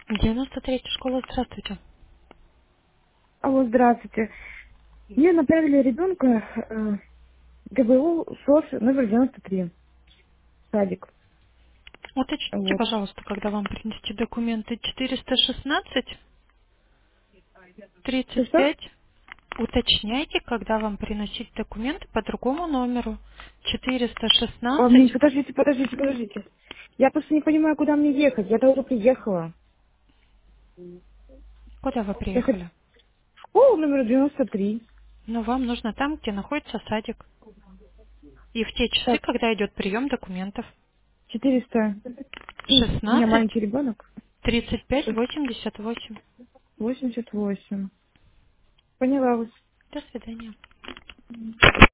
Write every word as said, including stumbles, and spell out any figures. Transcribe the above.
девяносто третья школа, здравствуйте. Алло, здравствуйте. Мне направили ребенка э, ГБУ СОС номер девяносто три, садик. Уточните, Вот. пожалуйста, когда вам принести документы. четыреста шестнадцать тридцать Что-что? пять. Уточняйте, когда вам приносить документы по другому номеру. четыреста А, мне- шестнадцать. подождите, подождите, подождите. Я просто не понимаю, куда мне ехать. Я уже приехала. Куда вы Ехать приехали? в школу номер девяносто три. Но вам нужно там, где находится садик. И в те часы, Так, когда идет прием документов. четыреста. Ну, у меня шестнадцать маленький ребенок. тридцать пять восемьдесят восемь. восемьдесят восемь. Поняла вас. До свидания.